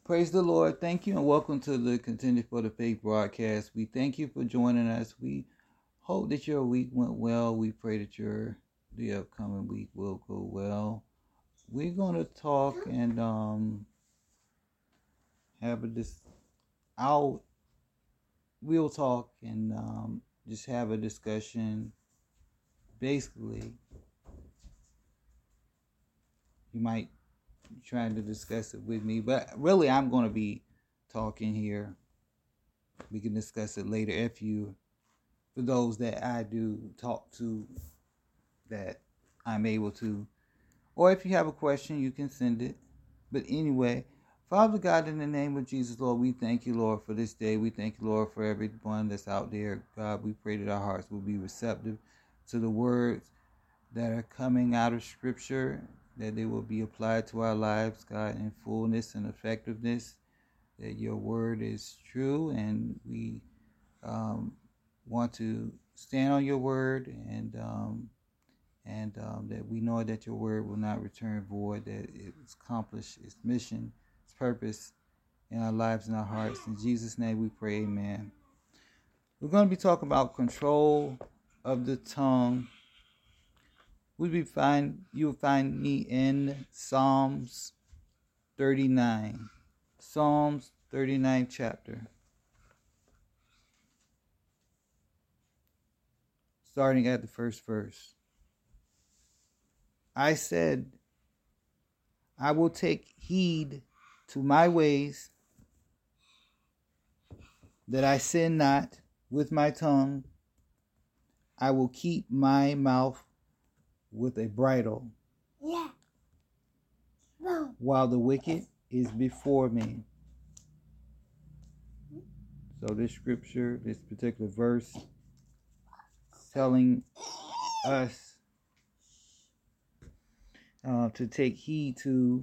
Praise the Lord. Thank you and welcome to the Contending for the Faith broadcast. We thank you for joining us. We hope that your week went well. We pray that the upcoming week will go well. We're going to talk and we'll talk and just have a discussion. Basically, you might trying to discuss it with me, but really I'm going to be talking here. We can discuss it later for those that I do talk to, that I'm able to, or if you have a question, you can send it. But anyway, Father God, in the name of Jesus, Lord, we thank you, Lord, for this day. We thank you, Lord, for everyone that's out there. God, we pray that our hearts will be receptive to the words that are coming out of Scripture, that they will be applied to our lives, God, in fullness and effectiveness, that your word is true, and we want to stand on your word, and that we know that your word will not return void, that it's accomplished its mission, its purpose in our lives and our hearts. In Jesus' name we pray, amen. We're going to be talking about control of the tongue. You'll find me in Psalms 39. Psalms 39 chapter. Starting at the first verse. I said, I will take heed to my ways, that I sin not with my tongue. I will keep my mouth with a bridle, while the wicked is before me. So this scripture, this particular verse, telling us to take heed to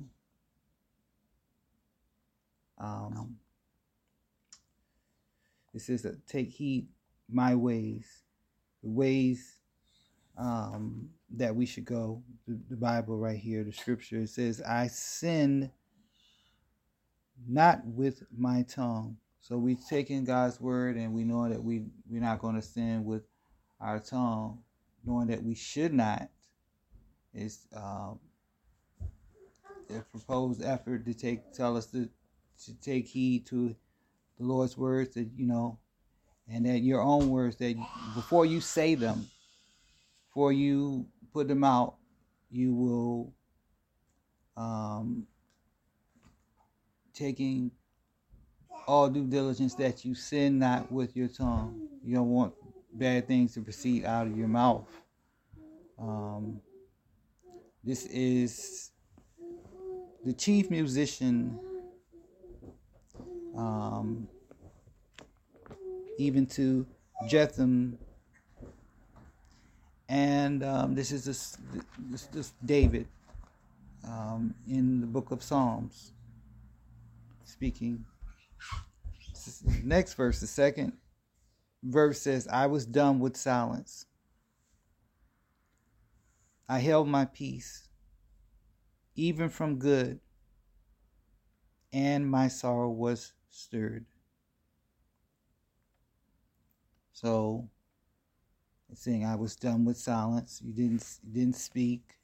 it says that take heed my ways, the ways that we should go. The Bible right here, the scripture, it says, I sin not with my tongue. So we take in God's word, and we know that we're not going to sin with our tongue, knowing that we should not. It's a proposed effort to tell us to take heed to the Lord's words, that and that your own words, that before you say them, before you put them out, you will taking all due diligence that you sin not with your tongue. You don't want bad things to proceed out of your mouth. This is the chief musician, even to Jetham, and this is this David in the book of Psalms speaking. Next verse, the second verse says, I was dumb with silence. I held my peace, even from good, and my sorrow was stirred. So it's saying I was dumb with silence. You didn't speak,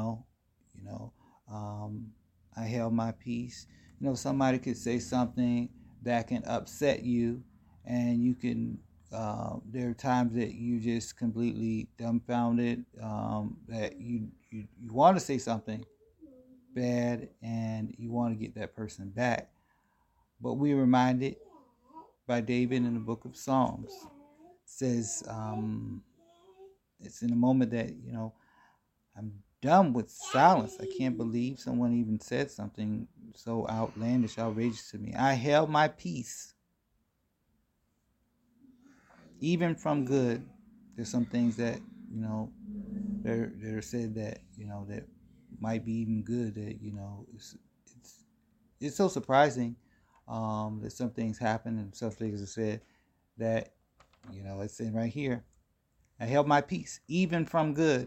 I held my peace. Somebody could say something that can upset you, and you can there are times that you just completely dumbfounded, that you want to say something bad and you want to get that person back. But we're reminded by David in the book of Psalms. It says it's in a moment that I'm dumb with silence. I can't believe someone even said something so outlandish, outrageous to me. I held my peace, even from good. There's some things that they're said that that might be even good, that it's so surprising that some things happen and some things are said that it's in right here. I held my peace, even from good,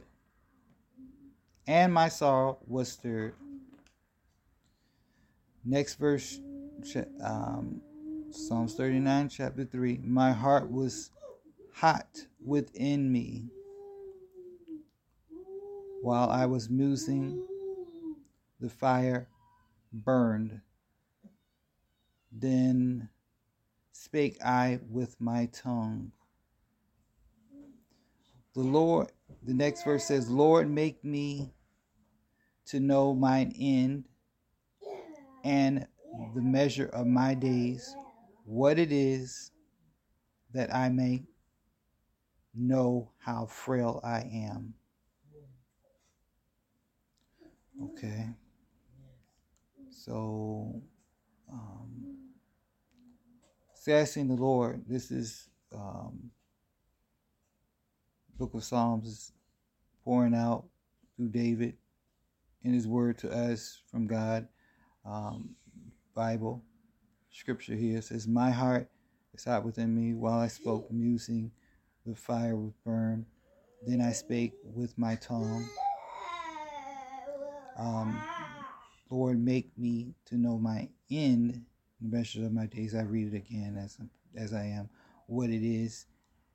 and my sorrow was stirred. Next verse Psalms 39, chapter 3. My heart was hot within me while I was musing. The fire burned. Then spake I with my tongue. The next verse says, Lord, make me to know mine end and the measure of my days, what it is, that I may know how frail I am. Okay. So, asking the Lord, this is Book of Psalms is pouring out through David in his word to us from God. Bible scripture here says, my heart is hot within me while I spoke, musing, the fire would burn. Then I spake with my tongue. Lord, make me to know my end, the measure of my days. I read it again as I am, what it is,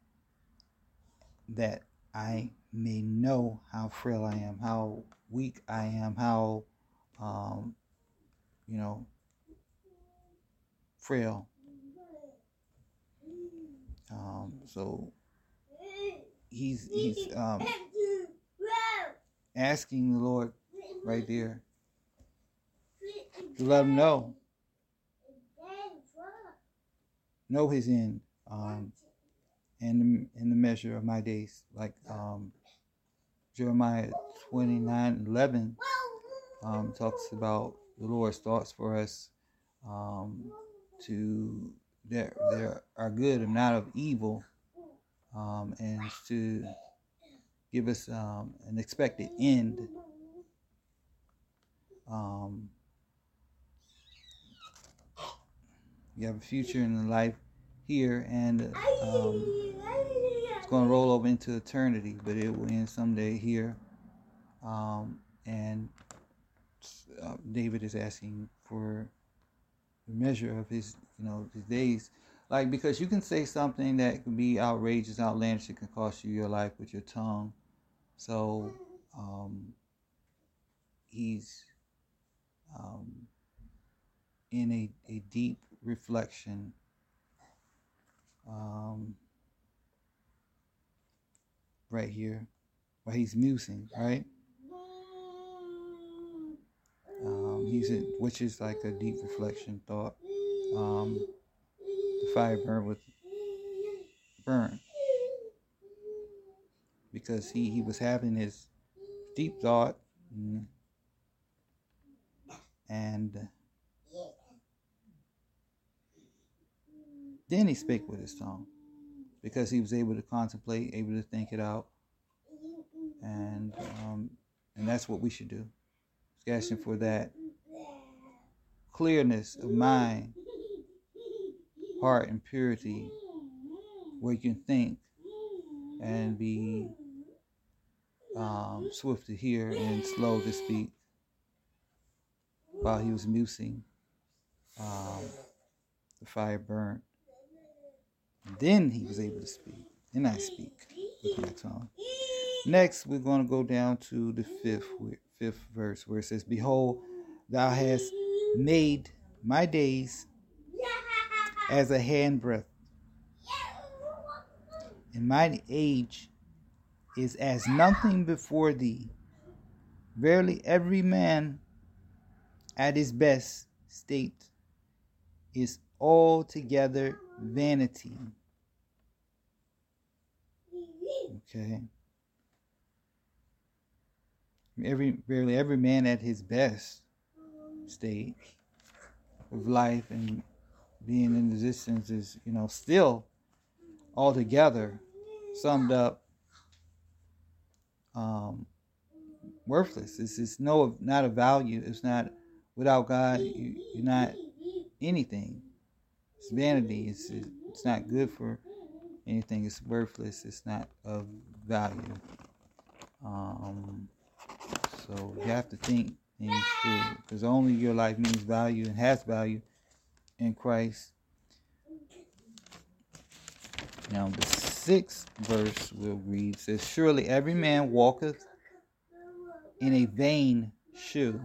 that I may know how frail I am, how weak I am, how, frail. So he's asking the Lord right there to let him know his end, and the measure of my days, like Jeremiah 29:11 talks about the Lord's thoughts for us, to there are good and not of evil, and to give us an expected end. You have a future in the life here, and it's going to roll over into eternity, but it will end someday here. And David is asking for the measure of his days. Like, because you can say something that can be outrageous, outlandish, it can cost you your life with your tongue. So he's in a deep reflection, right here, while he's musing, right? Which is like a deep reflection thought. The fire burn, because he was having his deep thought, and then he spake with his tongue, because he was able to contemplate, able to think it out, and that's what we should do. It's asking for that clearness of mind, heart, and purity, where you can think and be swift to hear and slow to speak. While he was musing, the fire burned. Then he was able to speak. Then I speak with my tongue. Next, we're going to go down to the fifth verse, where it says, behold, thou hast made my days as a handbreadth, and mine age is as nothing before thee. Verily, every man at his best state is altogether vanity. Okay. Verily, every man at his best state of life and being in existence is, still altogether summed up worthless. It's not a value. It's not, without God, you're not anything. It's vanity. It's not good for anything. It's worthless. It's not of value. So you have to think things through, because only your life means value and has value in Christ. Now the 6th verse will read, says, surely every man walketh in a vain shew.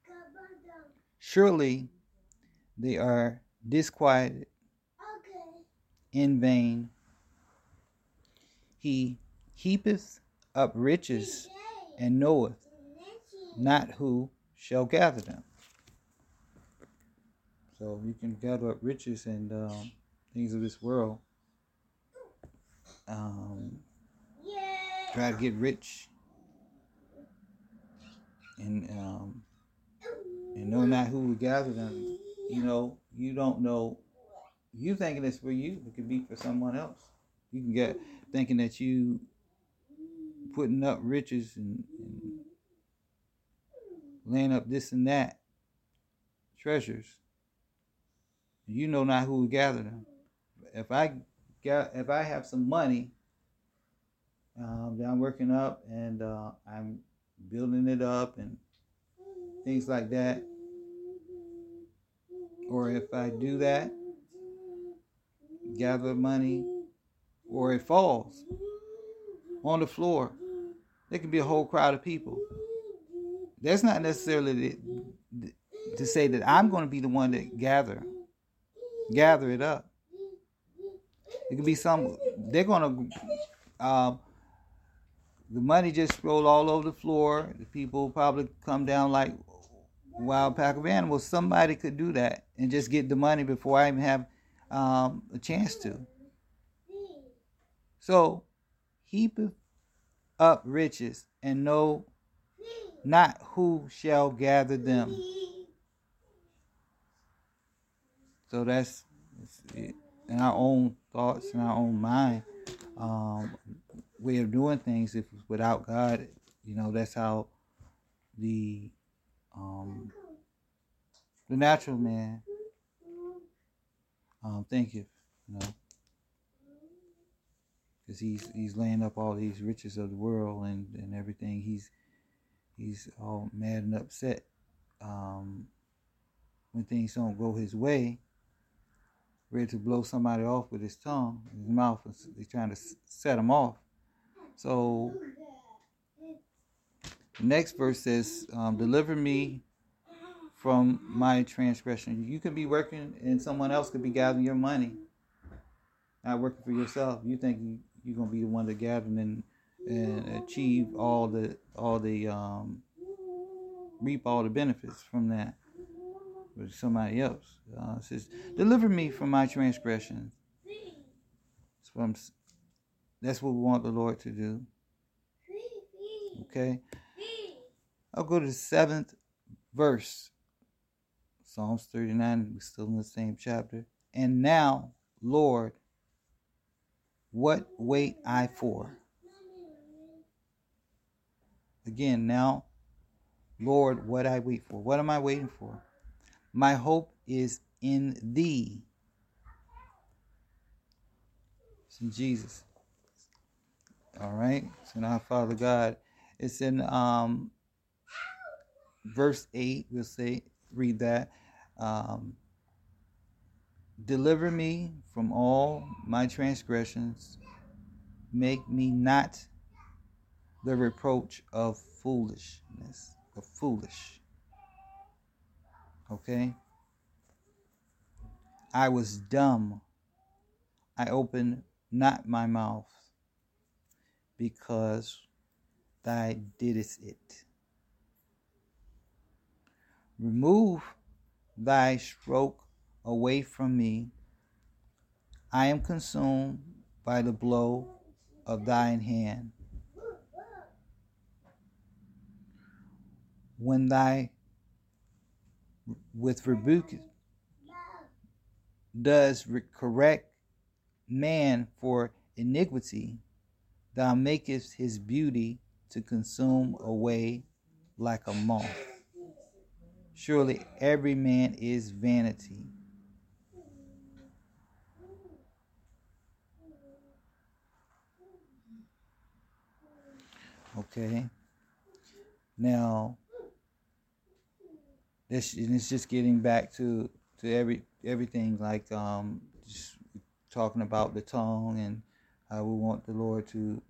Surely they are disquieted in vain. He heapeth up riches and knoweth not who shall gather them. So you can gather up riches and things of this world. Try to get rich and know not who will gather them. You know, you don't know. You thinking it's for you, it could be for someone else. You can get thinking that you putting up riches and laying up this and that treasures. You know not who will gather them. If I have some money that I'm working up and I'm building it up and things like that, or if I do that, gather money, or it falls on the floor, there can be a whole crowd of people. That's not necessarily to say that I'm going to be the one that gather it up. It could be they're going to, the money just roll all over the floor. The people probably come down like a wild pack of animals. Somebody could do that and just get the money before I even have a chance to. So, heapeth up riches and know not who shall gather them. So that's it. In our own thoughts, in our own mind, way of doing things. If without God, you know, that's how the natural man thinketh, you know, because he's laying up all these riches of the world and everything. He's all mad and upset when things don't go his way, ready to blow somebody off with his tongue, his mouth. He's trying to set him off. So the next verse says, deliver me from my transgression. You could be working and someone else could be gathering your money, not working for yourself. You think you're going to be the one to gather and achieve all the reap all the benefits from that with somebody else. It says, deliver me from my transgressions. That's what we want the Lord to do. Okay? I'll go to the 7th verse. Psalms 39, we're still in the same chapter. And now, Lord, what wait I for? Again, now, Lord, what I wait for. What am I waiting for? My hope is in thee. It's in Jesus. All right. So now, Father God, it's in verse 8. We'll read that. Deliver me from all my transgressions. Make me not the reproach of foolishness. Of foolish. Okay? I was dumb. I opened not my mouth, because thou didst it. Remove thy stroke away from me. I am consumed by the blow of thine hand. When thou with rebuke does correct man for iniquity, thou makest his beauty to consume away like a moth. Surely every man is vanity. Okay. Now, it's just getting back to everything, like just talking about the tongue and how we want the Lord to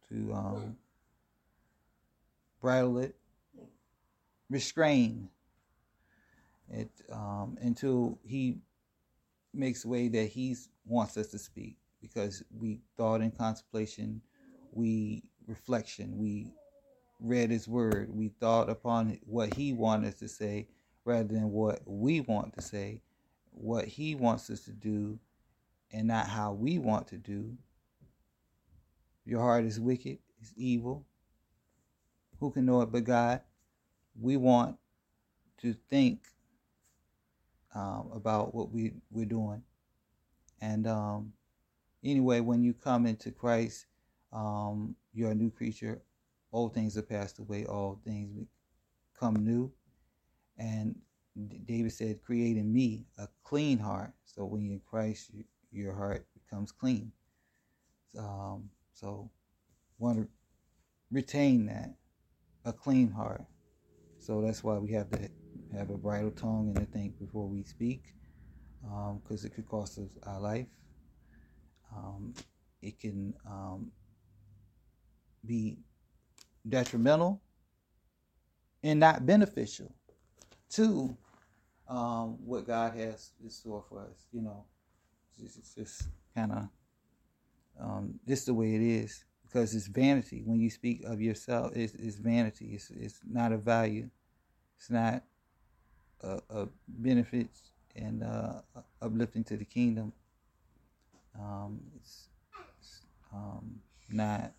bridle it, restrain it until He makes a way that He wants us to speak, because we thought in contemplation, we reflection, we read His word, we thought upon what He wanted us to say rather than what we want to say, what He wants us to do and not how we want to do. Your heart is wicked, it's evil. Who can know it but God? We want to think about what we're doing. And anyway, when you come into Christ, you're a new creature. Old things are passed away, all things become new. And David said, create in me a clean heart. So when you're in Christ, your heart becomes clean. So want to retain that, a clean heart. So that's why we have to have a bridle tongue and to think before we speak, because it could cost us our life. It can be detrimental and not beneficial to what God has in store for us. You know, it's just kind of just the way it is, because it's vanity. When you speak of yourself, it's vanity. It's not a value. It's not a benefits and uplifting to the kingdom. It's not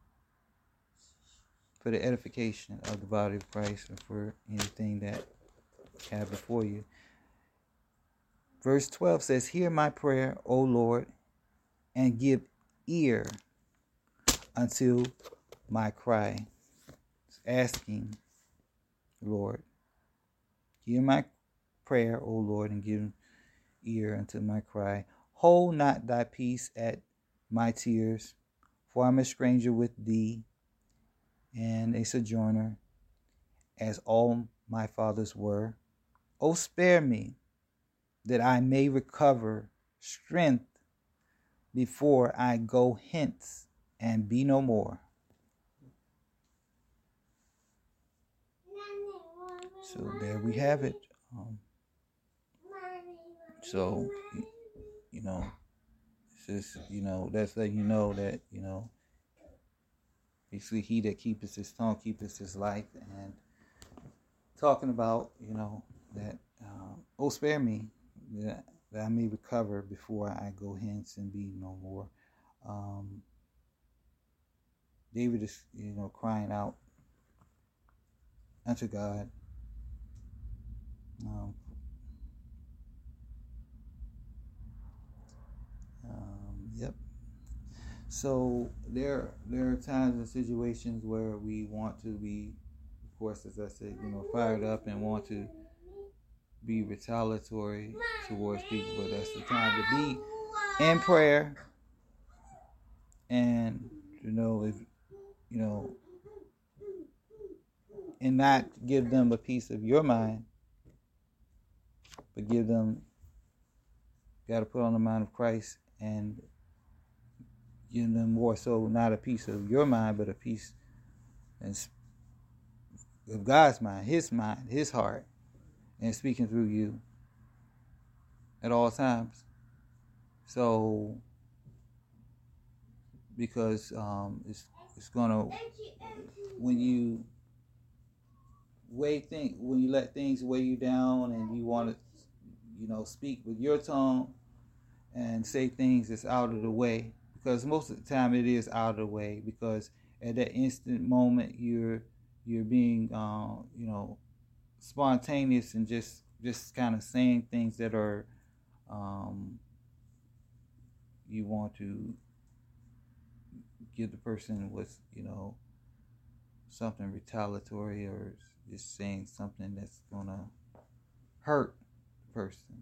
for the edification of the body of Christ or for anything that you have before you. Verse 12 says, hear my prayer, O Lord, and give ear unto my cry. It's asking, Lord, hear my prayer, O Lord, and give ear unto my cry. Hold not thy peace at my tears, for I'm a stranger with thee, and a sojourner, as all my fathers were. O spare me, that I may recover strength before I go hence and be no more. So there we have it. So, you know, it's just, you know, that's letting you know that, you know, basically he that keepeth his tongue keepeth his life, and talking about, you know, that, oh, spare me, that I may recover before I go hence and be no more. David is, you know, crying out unto God. Yep. So there are times and situations where we want to be, of course, as I said, you know, fired up and want to be retaliatory towards people, but that's the time to be in prayer, and you know, if you know, and not give them a piece of your mind, but give them, got to put on the mind of Christ and give them more so not a piece of your mind, but a piece of God's mind, His heart, and speaking through you at all times. So, because it's gonna, when you when you let things weigh you down and you want to, you know, speak with your tongue and say things that's out of the way, because most of the time it is out of the way, because at that instant moment you're being you know, spontaneous and just kind of saying things that are you want to give the person what's, you know, something retaliatory, or just saying something that's gonna hurt the person.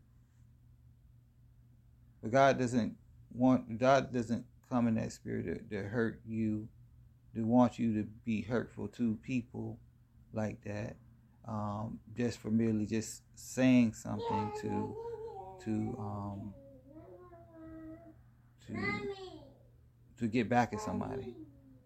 But God doesn't come in that spirit to hurt you, to want you to be hurtful to people like that, just for merely just saying something to to to to get back at somebody,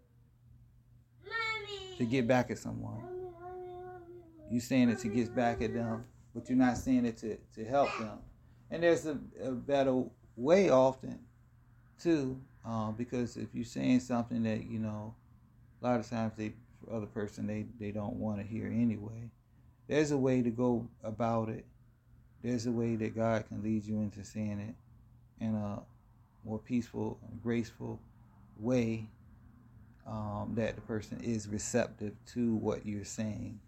to get back at someone. You're saying it to get back at them, but you're not saying it to help them. And there's a better way often, too, because if you're saying something that, a lot of times the other person, they don't want to hear anyway, there's a way to go about it. There's a way that God can lead you into saying it in a more peaceful and graceful way, that the person is receptive to what you're saying.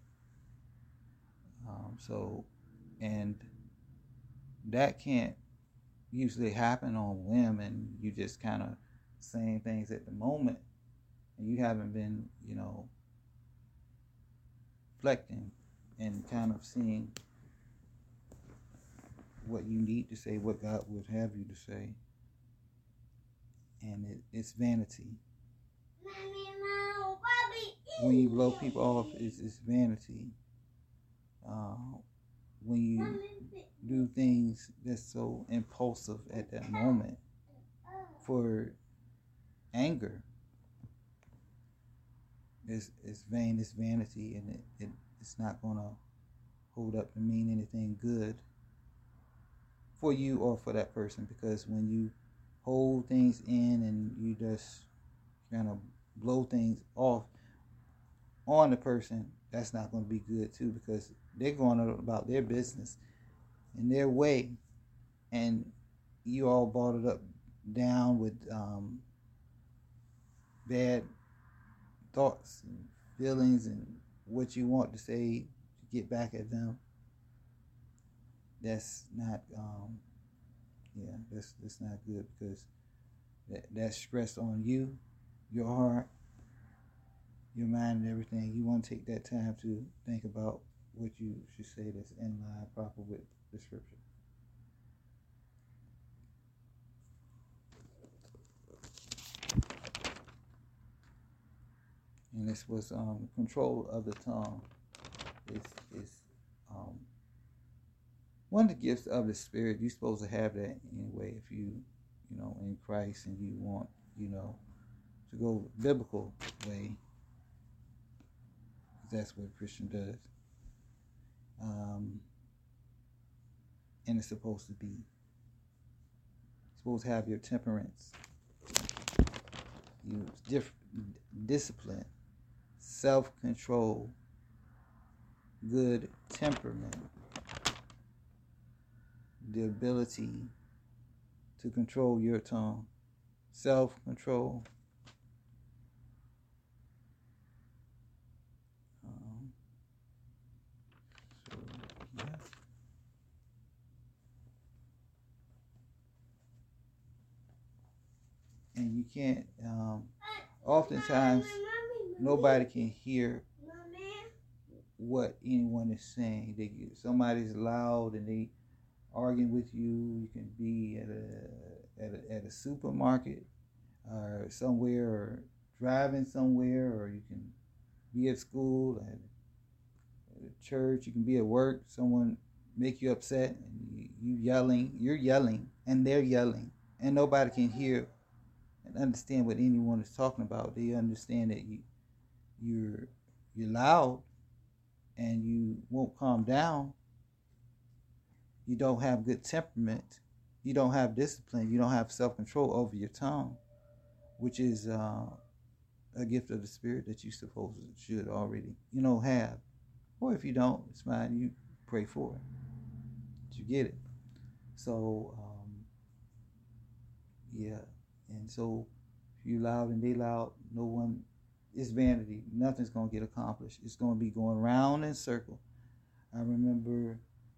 And that can't usually happen on whim, and you just kind of saying things at the moment, and you haven't been, reflecting and kind of seeing what you need to say, what God would have you to say. And it's vanity. When you blow people off, it's vanity. When you do things that's so impulsive at that moment for anger, it's vain, it's vanity, and it's not going to hold up to mean anything good for you or for that person, because when you hold things in and you just kind of blow things off on the person, that's not going to be good too, because they're going about their business in their way, and you all brought it up down with bad thoughts and feelings and what you want to say to get back at them. That's not that's not good, because that's stress on you, your heart, your mind, and everything. You want to take that time to think about what you should say that's in line proper with the scripture. And this was control of the tongue is one of the gifts of the Spirit. You're supposed to have that anyway if you in Christ, and you want to go biblical way. That's what a Christian does. And it's supposed to be. You're supposed to have your temperance, discipline, self-control, good temperament, the ability to control your tongue, self-control. And you can't, oftentimes, nobody can hear what anyone is saying. Somebody's loud and they arguing with you. You can be at a supermarket or somewhere, or driving somewhere, or you can be at school, at a church. You can be at work. Someone make you upset, and you're yelling, and they're yelling, and nobody can hear and understand what anyone is talking about. They understand that you're loud, and you won't calm down. You don't have good temperament. You don't have discipline. You don't have self-control over your tongue, which is a gift of the Spirit that you should already have. Or if you don't, it's fine. You pray for it. But you get it. So and so if you loud and they loud, it's vanity. Nothing's going to get accomplished. It's going to be going round in circle. I remember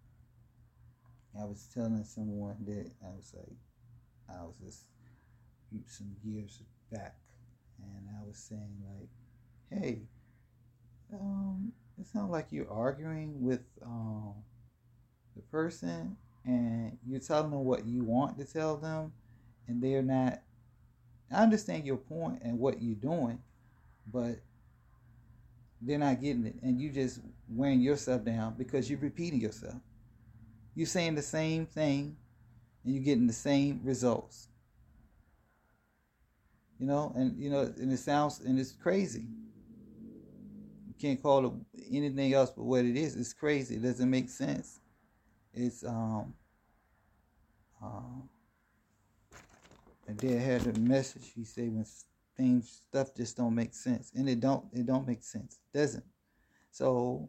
I was telling someone that I was just some years back, and I was saying like, hey, it sounds like you're arguing with the person, and you're telling them what you want to tell them, and they're not. I understand your point and what you're doing, but they're not getting it, and you just wearing yourself down because you're repeating yourself. You're saying the same thing and you're getting the same results. And and it sounds, and it's crazy. You can't call it anything else but what it is. It's crazy. It doesn't make sense. It's and dad had a message. He said when stuff just don't make sense, and it don't make sense. It doesn't. So,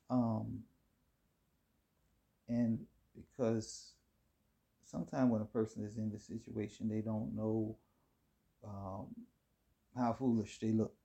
and because sometimes when a person is in this situation, they don't know how foolish they look.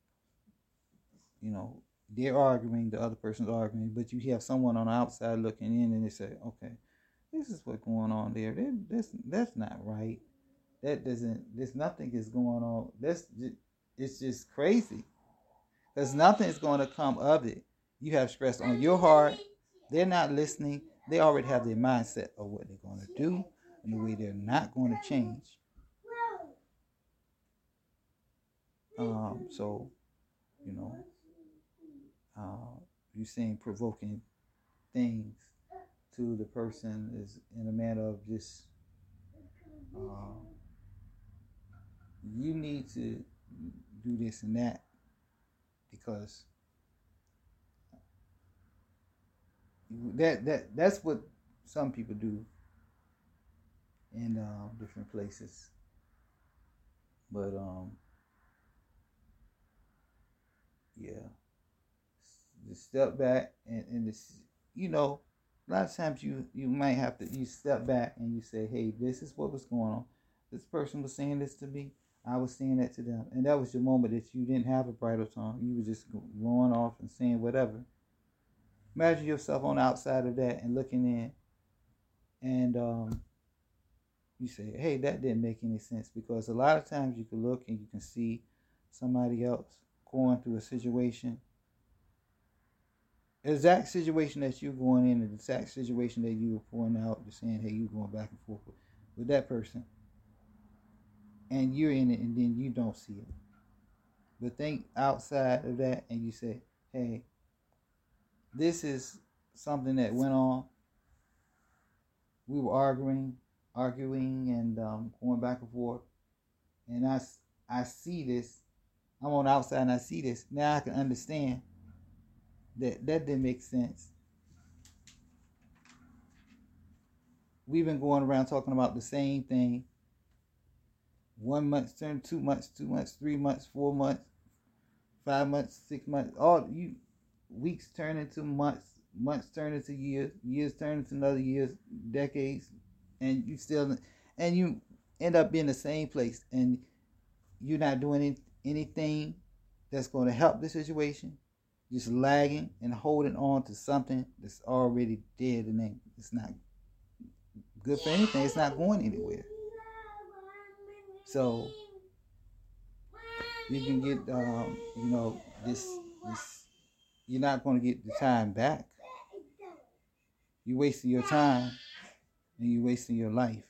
They're arguing, the other person's arguing, but you have someone on the outside looking in, and they say, "Okay, this is what's going on there. That's not right. There's nothing is going on. It's just crazy. There's nothing is going to come of it. You have stress on your heart. They're not listening. They already have their mindset of what they're going to do and the way they're not going to change. So, you're saying provoking things to the person is in a manner of just, you need to do this and that because that's what some people do in different places. But yeah, just step back and this, a lot of times you might have to, you step back and you say, hey, this is what was going on. This person was saying this to me. I was saying that to them. And that was your moment that you didn't have a bridle tongue. You were just going off and saying whatever. Imagine yourself on the outside of that and looking in. And you say, hey, that didn't make any sense. Because a lot of times you can look and you can see somebody else going through a situation. Exact situation that you're going in, the exact situation that you were pointing out, just saying, hey, you're going back and forth with that person. And you're in it and then you don't see it. But think outside of that and you say, hey, this is something that went on. We were arguing and going back and forth. And I see this. I'm on the outside and I see this. Now I can understand that didn't make sense. We've been going around talking about the same thing. 1 month turned 2 months, 2 months, 3 months, 4 months, 5 months, 6 months. All you weeks turn into months, months turn into years, years turn into another years, decades, and you end up being the same place, and you're not doing anything that's going to help the situation. Just lagging and holding on to something that's already dead, and it's not good for anything. It's not going anywhere. So you can get, this. You're not going to get the time back. You're wasting your time, and you're wasting your life.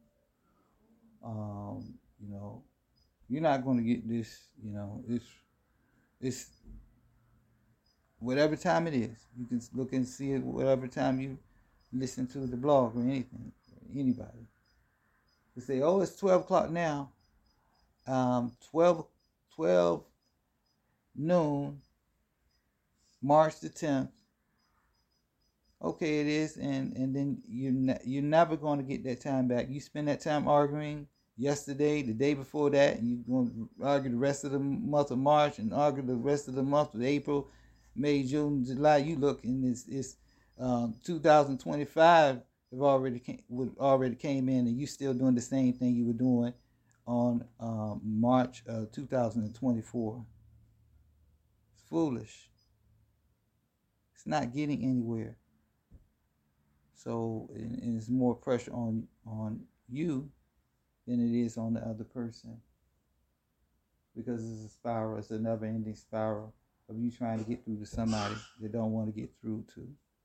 You're not going to get this. It's whatever time it is. You can look and see it whatever time you listen to the blog or anything, or anybody. They say, oh, it's 12 o'clock now. 12 noon, March the 10th. Okay, it is, and then you're never going to get that time back. You spend that time arguing yesterday, the day before that, and you're going to argue the rest of the month of March and argue the rest of the month of April, May, June, July. You look, and it's 2025 already came in, and you still doing the same thing you were doing on March 2024. It's foolish. It's not getting anywhere. So, and it's more pressure on you than it is on the other person, because it's a spiral. It's a never-ending spiral of you trying to get through to somebody that don't want to get through to.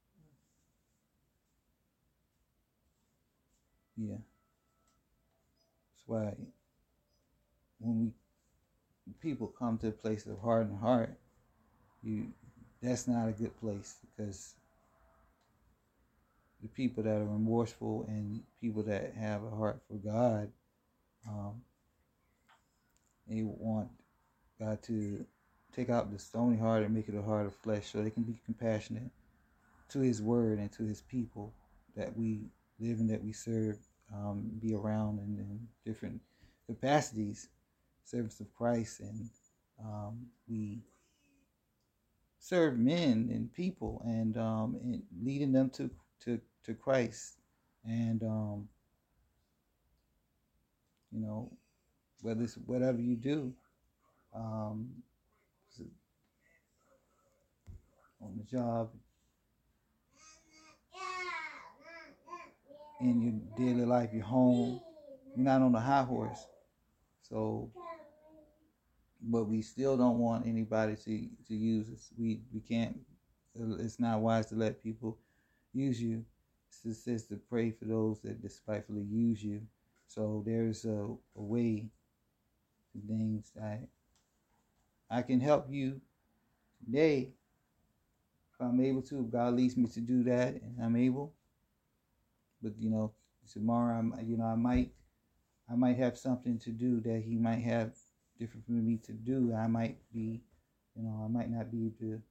Yeah. That's why when people come to a place of hardened heart, that's not a good place, because the people that are remorseful and people that have a heart for God. They want God to take out the stony heart and make it a heart of flesh, so they can be compassionate to His word and to His people that we live and that we serve, be around in different capacities, service of Christ, and we serve men and people, and leading them to Christ, and whether it's whatever you do, on the job, in your daily life, your home, you're not on the high horse. So, but we still don't want anybody to use us. We can't. It's not wise to let people use you. It says to pray for those that despitefully use you. So there's a way to things that I can help you today if I'm able to. If God leads me to do that, and I'm able. But tomorrow I might have something to do that He might have different for me to do. I might be, I might not be able to,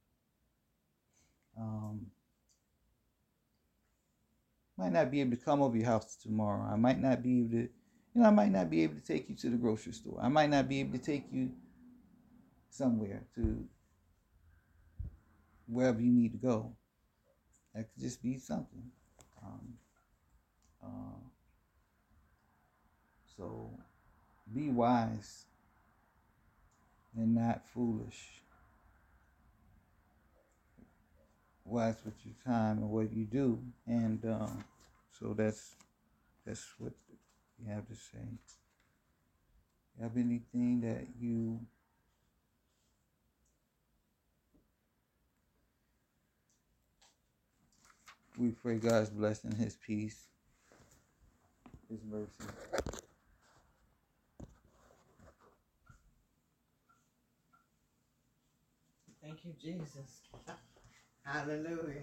come over your house tomorrow. I might not be able to, I might not be able to take you to the grocery store. I might not be able to take you somewhere to wherever you need to go. That could just be something. So be wise and not foolish. Wise with your time and what you do, and so that's what you have to say. You have anything that we pray God's blessing, His peace, His mercy. Thank you, Jesus. Hallelujah.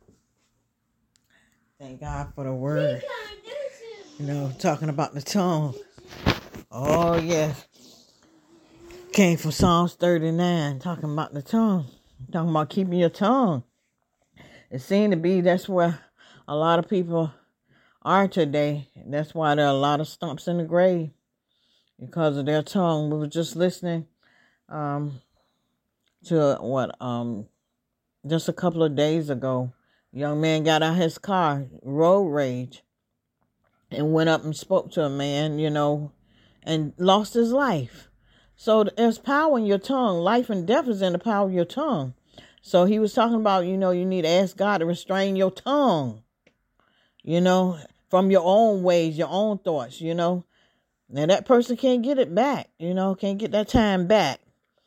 Thank God for the word. Talking about the tongue. Oh, yes. Came from Psalms 39, talking about the tongue. Talking about keeping your tongue. It seemed to be that's where a lot of people are today. That's why there are a lot of stumps in the grave, because of their tongue. We were just listening to just a couple of days ago. A young man got out his car, road rage, and went up and spoke to a man, and lost his life. So there's power in your tongue. Life and death is in the power of your tongue. So he was talking about, you need to ask God to restrain your tongue, from your own ways, your own thoughts, Now that person can't get it back, can't get that time back.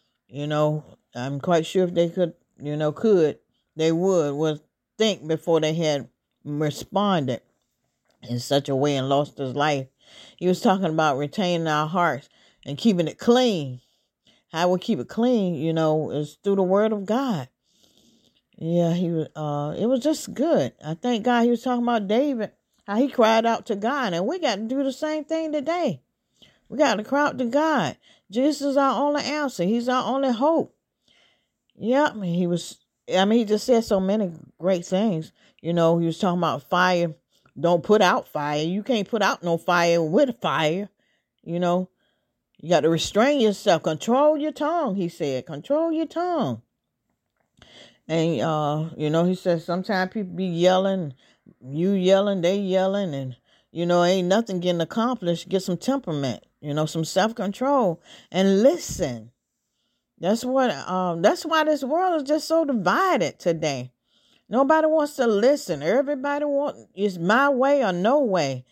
I'm quite sure if they could, they would think before they had responded in such a way and lost his life. He was talking about retaining our hearts and keeping it clean. How we keep it clean, is through the word of God. Yeah, he was. It was just good. I thank God he was talking about David, how he cried out to God, and we got to do the same thing today. We got to cry out to God. Jesus is our only answer. He's our only hope. Yeah, he just said so many great things. He was talking about fire. Don't put out fire. You can't put out no fire with fire. You got to restrain yourself. Control your tongue, he said. Control your tongue. And, he said sometimes people be yelling, you yelling, they yelling, and, ain't nothing getting accomplished. Get some temperament, some self-control, and listen. That's why this world is just so divided today. Nobody wants to listen. Everybody it's my way or no way,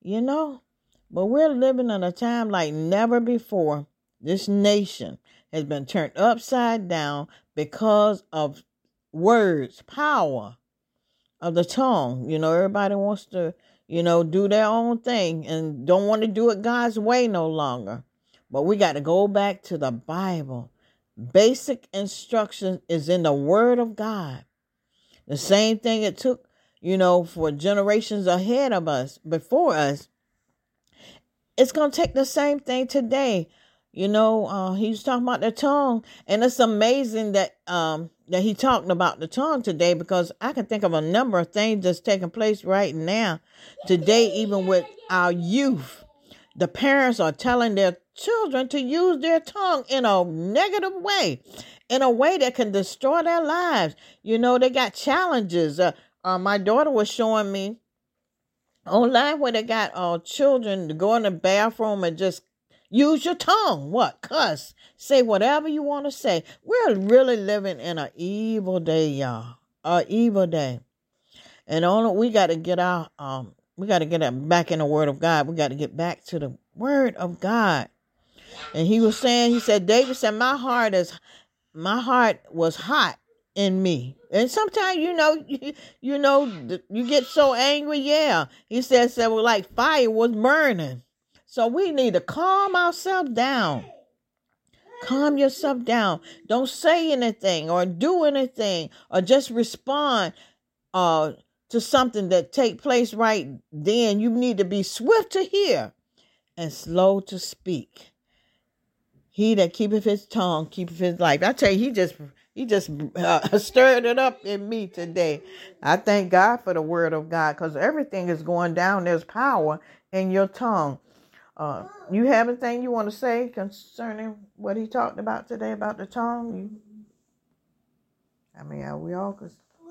But we're living in a time like never before. This nation has been turned upside down because of words, power of the tongue. Everybody wants to, do their own thing and don't want to do it God's way no longer. But we got to go back to the Bible. Basic instruction is in the Word of God. The same thing it took, for generations ahead of us, before us. It's going to take the same thing today. He was talking about the tongue, and it's amazing that he talked about the tongue today, because I can think of a number of things that's taking place right now today, even with our youth. The parents are telling their children to use their tongue in a negative way, in a way that can destroy their lives. They got challenges. My daughter was showing me online where they got children to go in the bathroom and just use your tongue. What? Cuss. Say whatever you want to say. We're really living in an evil day, y'all. An evil day. And we got to get back in the Word of God. We got to get back to the Word of God. And he said, David said, my heart was hot in me. And sometimes, you get so angry. Yeah. He says that like fire was burning. So we need to calm ourselves down. Calm yourself down. Don't say anything or do anything or just respond to something that take place right then. You need to be swift to hear and slow to speak. He that keepeth his tongue keepeth his life. I tell you, he just stirred it up in me today. I thank God for the Word of God, because everything is going down. There's power in your tongue. You have anything you want to say concerning what he talked about today about the tongue? We all could.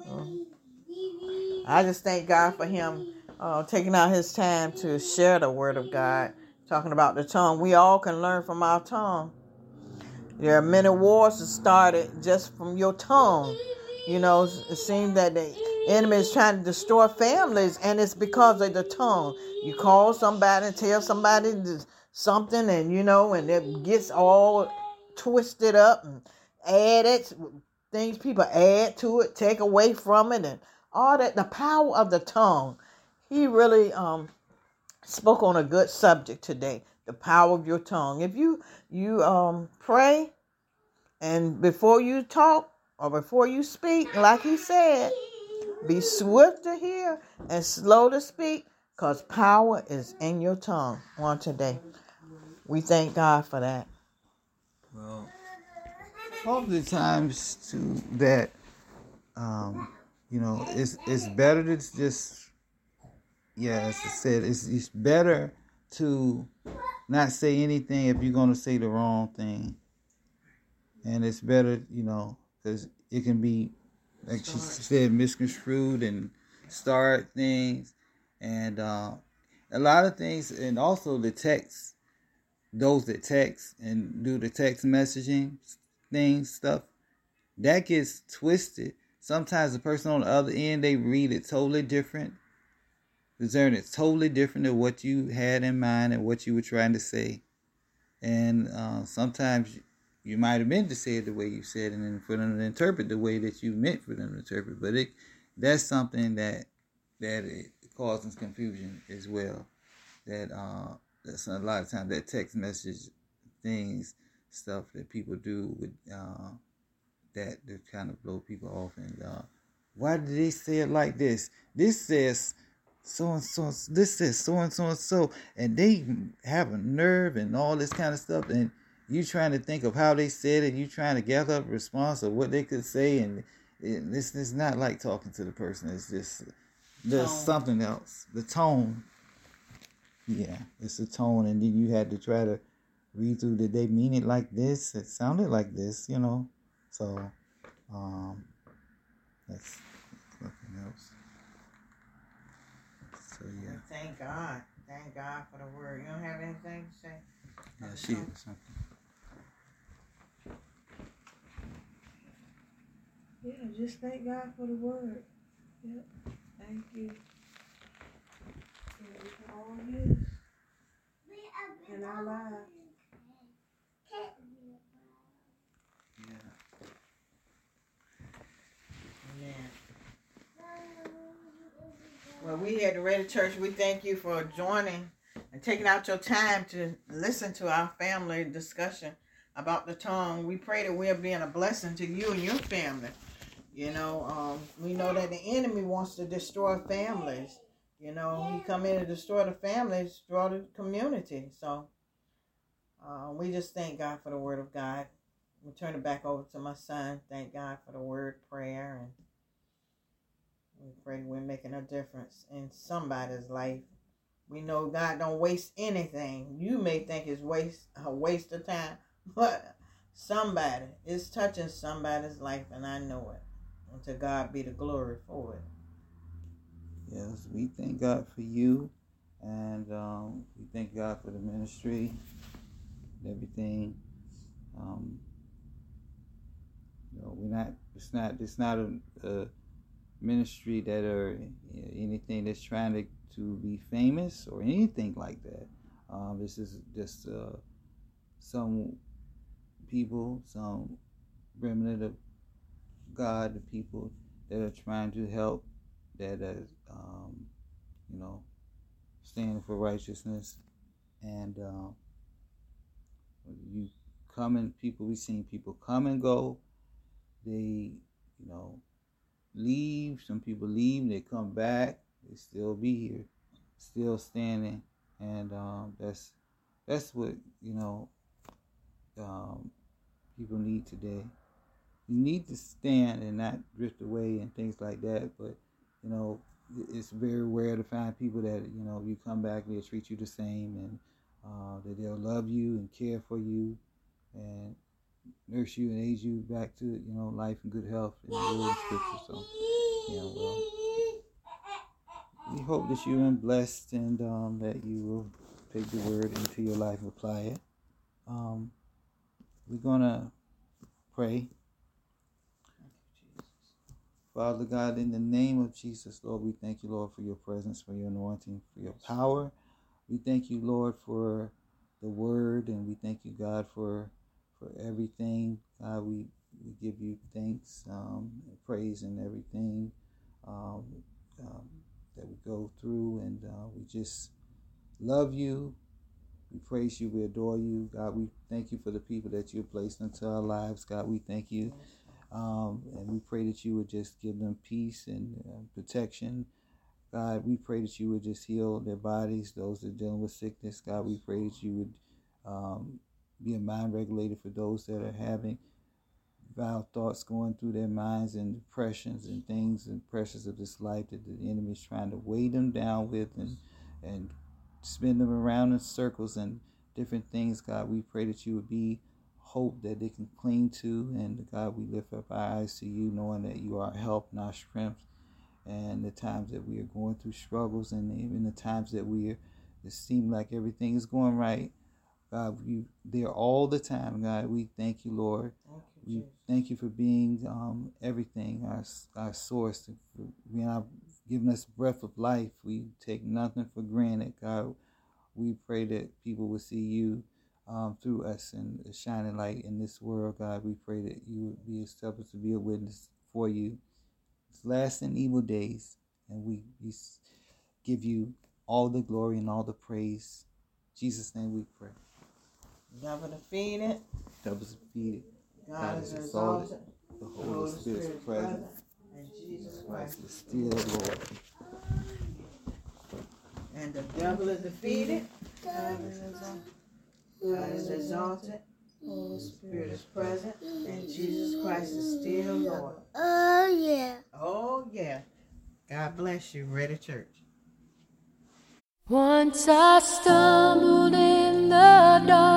I just thank God for him taking out his time to share the Word of God, talking about the tongue. We all can learn from our tongue. There are many wars that started just from your tongue. It seems that the enemy is trying to destroy families, and it's because of the tongue. You call somebody and tell somebody something, and and it gets all twisted up and added. Things people add to it, take away from it, and all that. The power of the tongue. He really spoke on a good subject today. The power of your tongue. If you pray, and before you talk or before you speak, like he said, be swift to hear and slow to speak, because power is in your tongue on today. We thank God for that. Well, oftentimes too that it's better to just, as I said, it's better to not say anything if you're going to say the wrong thing. And it's better, because it can be, like she said, misconstrued and start things. And a lot of things, and also the text, those that text and do the text messaging stuff, that gets twisted. Sometimes the person on the other end, they read it totally different. Discern it totally different than what you had in mind and what you were trying to say. And sometimes you might have meant to say it the way you said it, and for them to interpret the way that you meant for them to interpret. But that's something that it causes confusion as well. That's a lot of times that text message stuff that people do with that kind of blow people off. And why did they say it like this? This says so and so. This says so and so and so, and they have a nerve and all this kind of stuff. And you trying to think of how they said it. You trying to gather up a response of what they could say, and this is not like talking to the person. It's just there's something else. The tone. Yeah, it's the tone, and then you had to try to read through. Did they mean it like this? It sounded like this, So, that's nothing else. So yeah. Thank God for the Word. You don't have anything to say? Yeah, she has something. Yeah, just thank God for the Word. Yep. Thank you. And we can all use in our lives. Yeah. Amen. Well, we here at the Ready Church, we thank you for joining and taking out your time to listen to our family discussion about the tongue. We pray that we're being a blessing to you and your family. We know that the enemy wants to destroy families. He come in to destroy the families, destroy the community. So we just thank God for the word of God. We turn it back over to my son. Thank God for the word, prayer, and we pray we're making a difference in somebody's life. We know God don't waste anything. You may think it's a waste of time, but somebody is touching somebody's life, and I know it. And to God be the glory for it. Yes, we thank God for you, and we thank God for the ministry and everything. It's not a ministry that are anything that's trying to be famous or anything like that. This is just some people, some remnant of God, the people that are trying to help, that are standing for righteousness. And we've seen people come and go. They leave. Some people leave, they come back, they still be here, still standing. And that's what people need today. You need to stand and not drift away and things like that. But it's very rare to find people that you come back, they'll treat you the same, and that they'll love you and care for you and nurse you and aid you back to life and good health and the word scripture. So we hope that you've been blessed, and that you will take the word into your life and apply it. We're gonna pray. Father God, in the name of Jesus, Lord, we thank you, Lord, for your presence, for your anointing, for your power. We thank you, Lord, for the word, and we thank you, God, for everything. God, we give you thanks, praise, and everything that we go through, and we just love you. We praise you. We adore you. God, we thank you for the people that you have placed into our lives. God, we thank you. And we pray that you would just give them peace and protection. God, we pray that you would just heal their bodies, those that are dealing with sickness. God, we pray that you would be a mind regulator for those that are having vile thoughts going through their minds, and depressions and things and pressures of this life that the enemy is trying to weigh them down with and spin them around in circles and different things. God, we pray that you would be hope that they can cling to, and God, we lift up our eyes to you, knowing that you are our help and our strength. And the times that we are going through struggles, and even the times that it seems like everything is going right, God, you there all the time. God, we thank you, Lord. We thank you for being everything, our source, for giving us breath of life. We take nothing for granted. God, we pray that people will see you through us and a shining light in this world. God, we pray that you would be established to be a witness for you. It's last and evil days, and we give you all the glory and all the praise. In Jesus' name we pray. Devil defeated. Devil's defeated. God is exalted. The Holy Spirit is present. And Jesus Christ is still Lord. And the devil is defeated. God is exalted. Holy Spirit is present. And Jesus Christ is still Lord. Oh, yeah. Oh, yeah. God bless you. Ready Church. Once I stumbled in the dark.